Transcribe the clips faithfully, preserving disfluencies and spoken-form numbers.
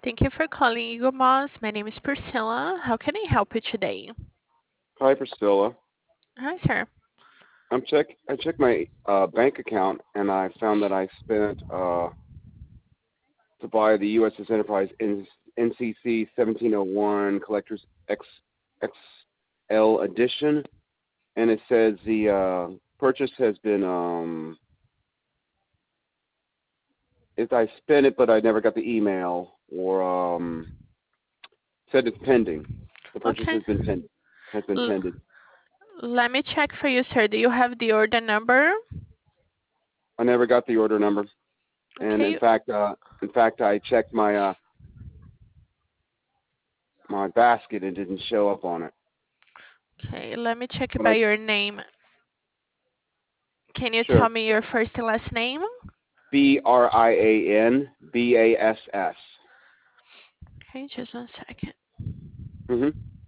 Thank you for calling Eagle Moss. My name is Priscilla. How can I help you today? Hi, Priscilla. Hi, sir. I'm check. I checked my uh, bank account and I found that I spent uh, to buy the U S S Enterprise N- NCC seventeen oh one Collector's X XL Edition, and it says the uh, purchase has been. Um, if I spent it, but I never got the email, or um, said it's pending. The purchase Okay. has been pending. Has been L- pended. Let me check for you, sir. Do you have the order number? I never got the order number, and in Okay. fact, uh, in fact, I checked my uh, my basket and didn't show up on it. Okay, let me check When by I your name. Can you tell sure me your first and last name? B R I A N B A S S. Okay, just one second. Mhm.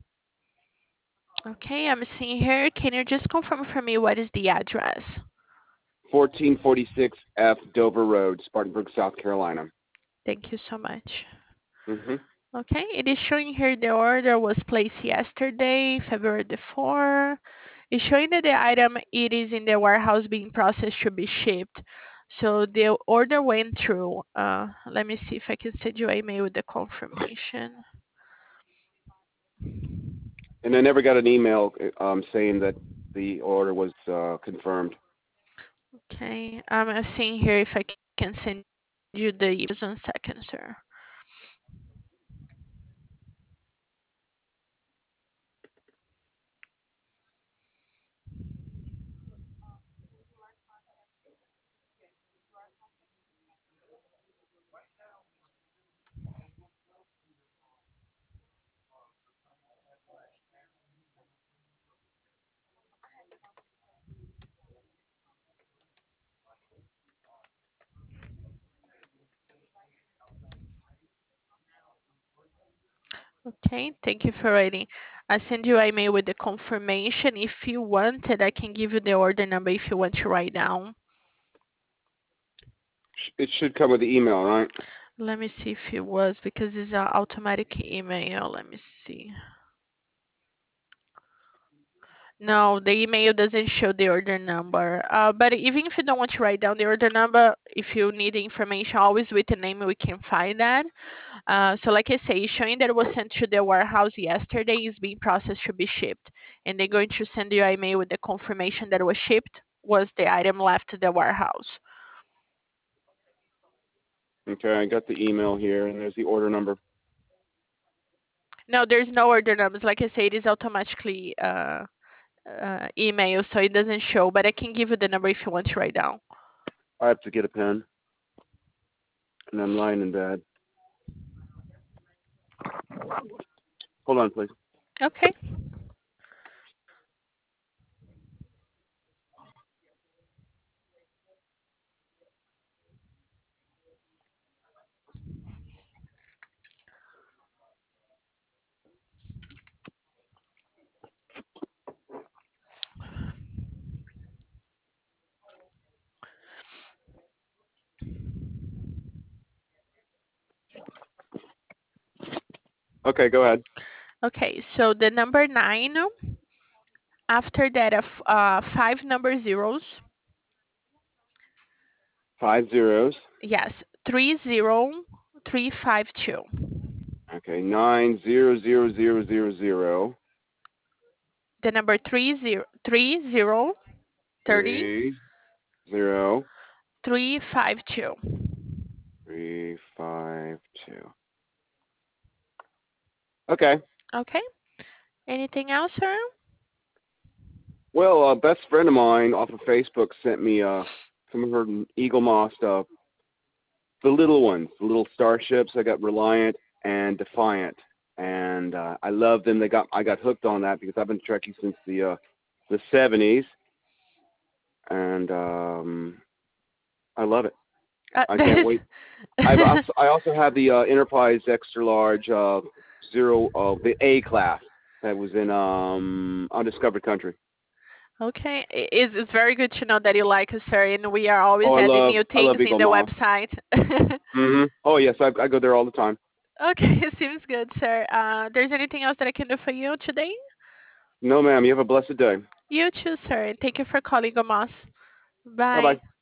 Okay, I'm seeing here. Can you just confirm for me what is the address? fourteen forty-six F Dover Road, Spartanburg, South Carolina. Thank you so much. Mhm. Okay, it is showing here the order was placed yesterday, February the fourth. It's showing that the item it is in the warehouse being processed to be shipped. So the order went through. Uh, let me see if I can send you an email with the confirmation. And I never got an email um, saying that the order was uh, confirmed. Okay, I'm uh, seeing here if I can send you the just one second, sir. Okay, thank you for writing. I send you an email with the confirmation. If you wanted, I can give you the order number if you want to write down. It should come with the email, right? Let me see if it was because it's an automatic email. Let me see. No, the email doesn't show the order number. Uh, but even if you don't want to write down the order number, if you need the information, always with the name, we can find that. Uh, so like I say, it's showing that it was sent to the warehouse yesterday, is being processed to be shipped. And they're going to send you an email with the confirmation that it was shipped, was the item left to the warehouse. Okay, I got the email here, and there's the order number. No, there's no order numbers. Like I say, it is automatically uh, uh, email, so it doesn't show. But I can give you the number if you want to write down. I have to get a pen, and I'm lying in bed. Hold on, please. Okay. Okay, go ahead. Okay. So the number nine, after that, of uh, five number zeros. Five zeros. Yes, three zero three five two. Okay, nine zero zero zero zero zero The number three zero three zero thirty three zero three five two. three five two. Okay. Okay. Anything else, sir? Well, a best friend of mine off of Facebook sent me uh some of her Eagle Moss stuff. The little ones, the little starships. I got Reliant and Defiant, and uh, I love them. They got I got hooked on that because I've been trekking since the uh, the seventies, and um, I love it. Uh, I that can't wait. I've is also, I also have the uh, Enterprise extra large uh, zero uh, the A class that was in um Undiscovered Country. okay. I- It's, it's very good to know that you like us, sir, and we are always Oh, I adding love new I things love in Eagle the Moss. website. Hmm. Oh yes, I, I go there all the time. Okay, seems good, sir. Uh, there's anything else that I can do for you today? No, ma'am. You have a blessed day. You too, sir. Thank you for calling, Gomas. Bye bye. Bye.